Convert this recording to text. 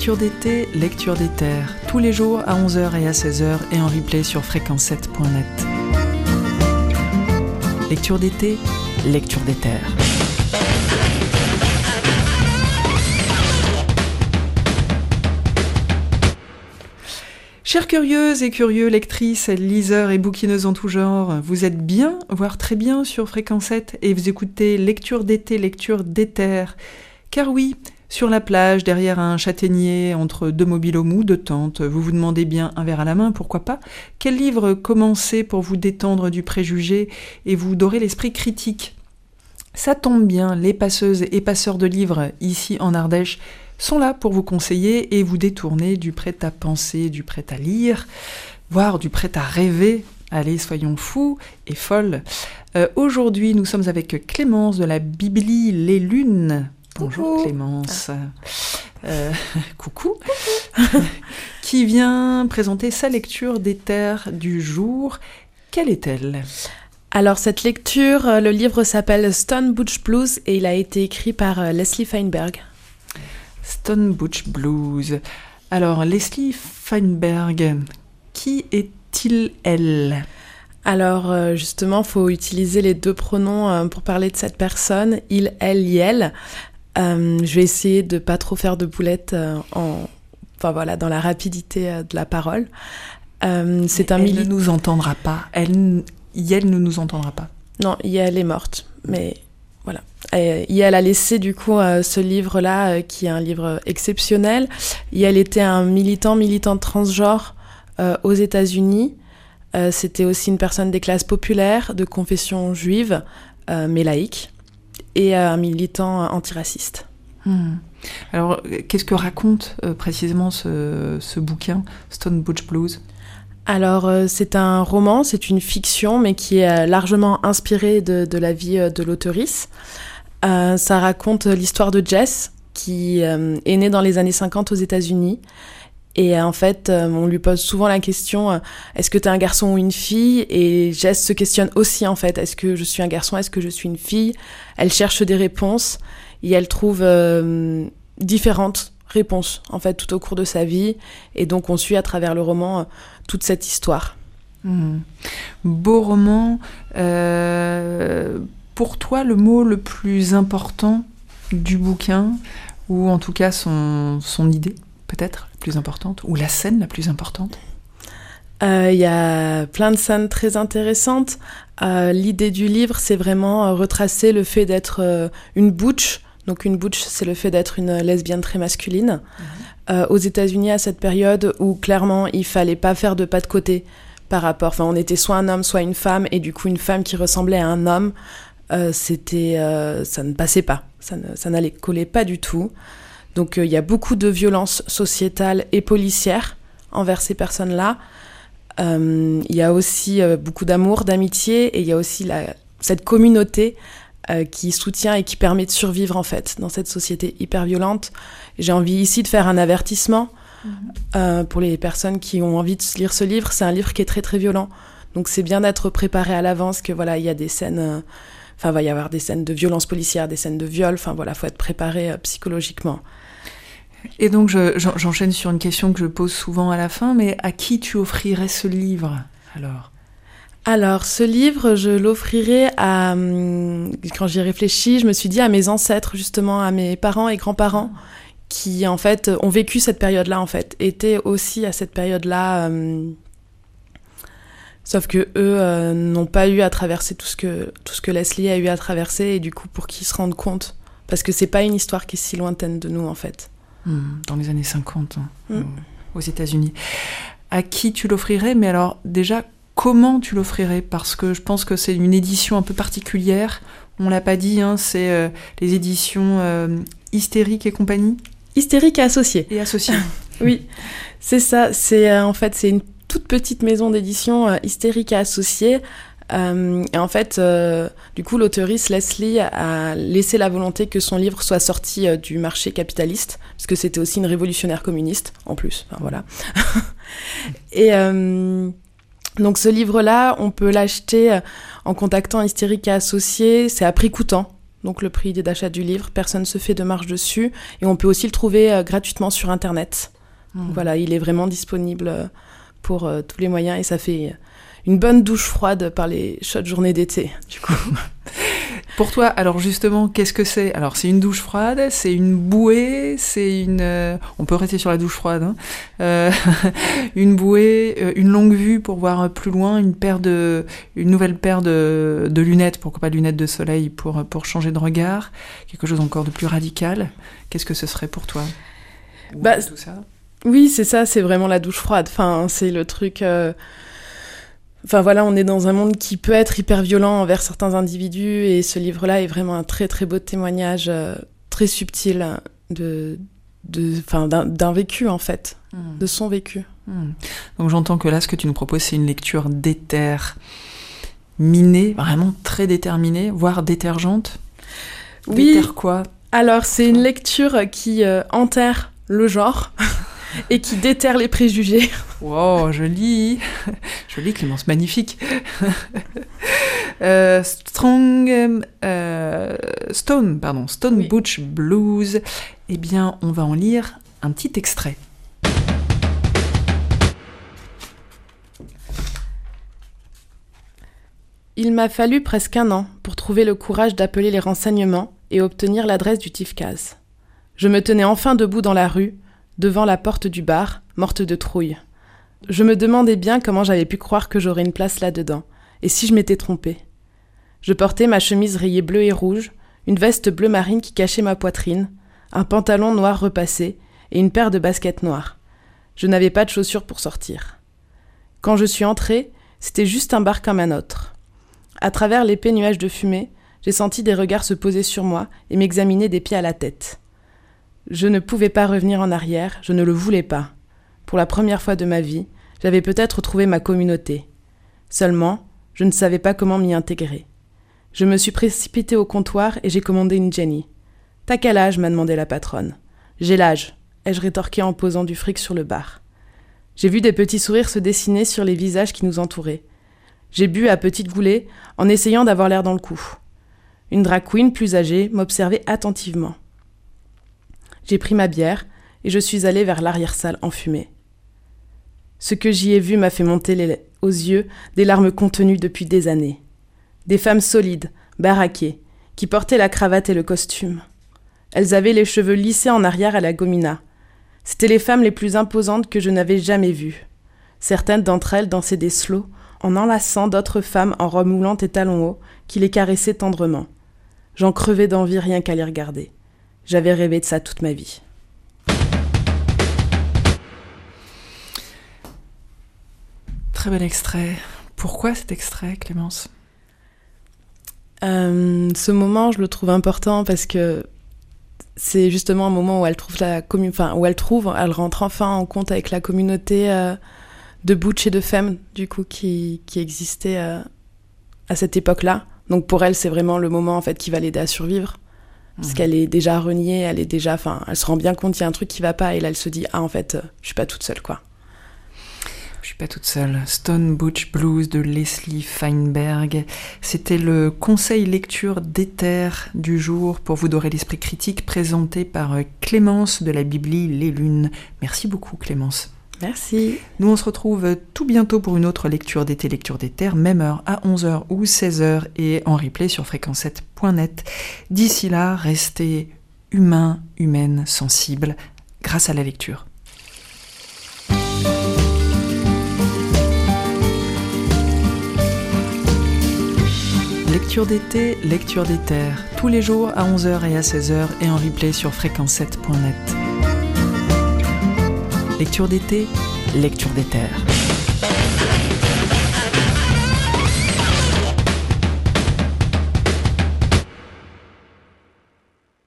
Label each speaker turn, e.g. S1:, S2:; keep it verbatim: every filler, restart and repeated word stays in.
S1: Lecture d'été, lecture des terres, tous les jours à onze heures et à seize heures et en replay sur fréquence sept point net. Lecture d'été, lecture des terres. Chères curieuses et curieux, lectrices, liseurs et bouquineuses en tout genre, vous êtes bien, voire très bien sur Fréquence sept et vous écoutez Lecture d'été, lecture d'éther. Car oui, sur la plage, derrière un châtaignier, entre deux mobil-homes ou deux tentes, vous vous demandez bien, un verre à la main, pourquoi pas, quel livre commencer pour vous détendre du préjugé et vous dorer l'esprit critique. Ça tombe bien, les passeuses et passeurs de livres, ici en Ardèche, sont là pour vous conseiller et vous détourner du prêt-à-penser, du prêt-à-lire, voire du prêt-à-rêver. Allez, soyons fous et folles. Euh, aujourd'hui, nous sommes avec Clémence de la Bibli Les Lunes. Bonjour coucou. Clémence. Euh, coucou. Qui vient présenter sa lecture des terres du jour. Quelle est-elle ?
S2: Alors cette lecture, le livre s'appelle Stone Butch Blues et il a été écrit par Leslie Feinberg.
S1: Stone Butch Blues. Alors, Leslie Feinberg, qui est-il, elle ?
S2: Alors, justement, il faut utiliser les deux pronoms pour parler de cette personne, il, elle, yel. Euh, je vais essayer de ne pas trop faire de boulettes en, enfin, voilà, dans la rapidité de la parole. Euh, c'est un
S1: elle
S2: mili-
S1: ne nous entendra pas. Elle, yel ne nous entendra pas.
S2: Non, yel est morte, mais... Voilà. Et, et elle a laissé du coup euh, ce livre-là, euh, qui est un livre exceptionnel. Et elle était un militant, militante transgenre euh, aux États-Unis. Euh, c'était aussi une personne des classes populaires, de confession juive, euh, mais laïque, et euh, un militant euh, antiraciste.
S1: Hmm. Alors, qu'est-ce que raconte euh, précisément ce, ce bouquin, Stone Butch Blues ?
S2: Alors, euh, c'est un roman, c'est une fiction, mais qui est euh, largement inspirée de, de la vie euh, de l'auteurice. Euh, ça raconte l'histoire de Jess, qui euh, est née dans les années cinquante aux États-Unis. Et euh, en fait, euh, on lui pose souvent la question euh, « Est-ce que t'es un garçon ou une fille ?» Et Jess se questionne aussi, en fait. « Est-ce que je suis un garçon ? Est-ce que je suis une fille ?» Elle cherche des réponses et elle trouve euh, différentes réponses, en fait, tout au cours de sa vie. Et donc, on suit à travers le roman... Euh, toute cette histoire.
S1: Mmh. Beau roman. Euh, pour toi, le mot le plus important du bouquin, ou en tout cas son, son idée, peut-être, la plus importante, ou la scène la plus importante ?
S2: Il euh, y a plein de scènes très intéressantes. Euh, l'idée du livre, c'est vraiment euh, retracer le fait d'être euh, une butch. Donc une butch, c'est le fait d'être une lesbienne très masculine. Mmh. Euh, aux États-Unis, à cette période où clairement il fallait pas faire de pas de côté par rapport. Enfin, on était soit un homme, soit une femme, et du coup une femme qui ressemblait à un homme, euh, c'était, euh, ça ne passait pas, ça, ne, ça n'allait coller pas du tout. Donc il euh, y a beaucoup de violences sociétales et policières envers ces personnes-là. Il euh, y a aussi euh, beaucoup d'amour, d'amitié, et il y a aussi la, cette communauté. Euh, qui soutient et qui permet de survivre en fait dans cette société hyper violente. J'ai envie ici de faire un avertissement mmh. euh, pour les personnes qui ont envie de lire ce livre. C'est un livre qui est très très violent, donc c'est bien d'être préparé à l'avance que voilà, il y a des scènes, euh, enfin va y avoir des scènes de violence policière, des scènes de viol. Enfin voilà, faut être préparé euh, psychologiquement.
S1: Et donc je, j'enchaîne sur une question que je pose souvent à la fin, mais à qui tu offrirais ce livre alors ?
S2: Alors, ce livre, je l'offrirais à... Quand j'y réfléchis, je me suis dit à mes ancêtres, justement, à mes parents et grands-parents, qui, en fait, ont vécu cette période-là, en fait, étaient aussi à cette période-là, euh... sauf que eux euh, n'ont pas eu à traverser tout ce que, tout ce que Leslie a eu à traverser, et du coup, pour qu'ils se rendent compte, parce que c'est pas une histoire qui est si lointaine de nous, en fait.
S1: Mmh, dans les années cinquante, hein,
S2: mmh.
S1: aux États-Unis. À qui tu l'offrirais ? Mais alors, déjà... Comment tu l'offrirais ? Parce que je pense que c'est une édition un peu particulière. On l'a pas dit, hein, c'est euh, les éditions euh, Hystérique et compagnie.
S2: Hystérique et Associés.
S1: Et Associés.
S2: Oui, c'est ça. C'est euh, en fait c'est une toute petite maison d'édition, euh, Hystérique et Associés. Euh, et en fait, euh, du coup, l'auteurice Leslie a laissé la volonté que son livre soit sorti euh, du marché capitaliste, parce que c'était aussi une révolutionnaire communiste, en plus. Enfin, voilà. et euh, Donc ce livre-là, on peut l'acheter en contactant Hystérique et Associés, c'est à prix coûtant. donc le prix d'achat du livre. Personne ne se fait de marge dessus. Et on peut aussi le trouver euh, gratuitement sur Internet. Mmh. Donc voilà, il est vraiment disponible pour euh, tous les moyens et ça fait une bonne douche froide par les chaudes journées d'été, du coup.
S1: Pour toi, alors justement, qu'est-ce que c'est ? Alors, c'est une douche froide, c'est une bouée, c'est une... Euh, on peut rester sur la douche froide, hein. Euh, une bouée, euh, une longue vue pour voir plus loin, une paire de... une nouvelle paire de, de lunettes, pourquoi pas de lunettes de soleil pour, pour changer de regard, quelque chose encore de plus radical. Qu'est-ce que ce serait pour toi ?
S2: Bah,
S1: tout ça ?
S2: Oui, c'est ça, c'est vraiment la douche froide. Enfin, c'est le truc... Euh... Enfin voilà, on est dans un monde qui peut être hyper violent envers certains individus et ce livre-là est vraiment un très très beau témoignage euh, très subtil de, de, enfin, d'un, d'un vécu en fait, mmh. de son vécu.
S1: Mmh. Donc j'entends que là, ce que tu nous proposes, c'est une lecture déterminée, vraiment très déterminée, voire détergente.
S2: Oui.
S1: Déterre quoi ?
S2: Alors c'est une lecture qui euh, enterre le genre. Et qui déterre les préjugés.
S1: Wow, joli, joli Clémence, magnifique. euh, strong, euh, Stone, pardon, Stone oui. Butch Blues. Eh bien, on va en lire un petit extrait.
S2: Il m'a fallu presque un an pour trouver le courage d'appeler les renseignements et obtenir l'adresse du Tifkaz. Je me tenais enfin debout dans la rue, devant la porte du bar, morte de trouille. Je me demandais bien comment j'avais pu croire que j'aurais une place là-dedans, et si je m'étais trompée. Je portais ma chemise rayée bleue et rouge, une veste bleu marine qui cachait ma poitrine, un pantalon noir repassé et une paire de baskets noires. Je n'avais pas de chaussures pour sortir. Quand je suis entrée, c'était juste un bar comme un autre. À travers l'épais nuage de fumée, j'ai senti des regards se poser sur moi et m'examiner des pieds à la tête. Je ne pouvais pas revenir en arrière, je ne le voulais pas. Pour la première fois de ma vie, j'avais peut-être trouvé ma communauté. Seulement, je ne savais pas comment m'y intégrer. Je me suis précipitée au comptoir et j'ai commandé une Jenny. « T'as quel âge ?» m'a demandé la patronne. « J'ai l'âge », ai-je rétorqué en posant du fric sur le bar. J'ai vu des petits sourires se dessiner sur les visages qui nous entouraient. J'ai bu à petites goulées en essayant d'avoir l'air dans le coup. Une drag queen plus âgée m'observait attentivement. J'ai pris ma bière et je suis allée vers l'arrière-salle enfumée. Ce que j'y ai vu m'a fait monter les, aux yeux des larmes contenues depuis des années. Des femmes solides, baraquées, qui portaient la cravate et le costume. Elles avaient les cheveux lissés en arrière à la gomina. C'étaient les femmes les plus imposantes que je n'avais jamais vues. Certaines d'entre elles dansaient des slows en enlaçant d'autres femmes en robe moulante et talons hauts qui les caressaient tendrement. J'en crevais d'envie rien qu'à les regarder. J'avais rêvé de ça toute ma vie.
S1: Très bel extrait. Pourquoi cet extrait, Clémence ?
S2: euh, Ce moment, je le trouve important parce que c'est justement un moment où elle trouve la commu- enfin, où elle trouve, elle rentre enfin en compte avec la communauté euh, de butch et de femmes du coup qui qui existait euh, à cette époque-là. Donc pour elle, c'est vraiment le moment en fait qui va l'aider à survivre. Parce mmh. qu'elle est déjà reniée, elle est déjà, enfin, elle se rend bien compte qu'il y a un truc qui va pas et là elle se dit ah en fait, euh, je suis pas toute seule quoi.
S1: Je suis pas toute seule. Stone Butch Blues de Leslie Feinberg. C'était le conseil lecture d'éther du jour pour vous dorer l'esprit critique présenté par Clémence de la Bibli Les Lunes. Merci beaucoup Clémence.
S2: Merci.
S1: Nous on se retrouve tout bientôt pour une autre lecture d'été, lecture d'éther, même heure à onze heures ou seize heures et en replay sur fréquence sept point net. D'ici là, restez humains, humaines, sensibles grâce à la lecture. Lecture d'été, lecture d'éther, tous les jours à onze heures et à seize heures et en replay sur fréquence sept point net. Lecture d'été, lecture d'éther.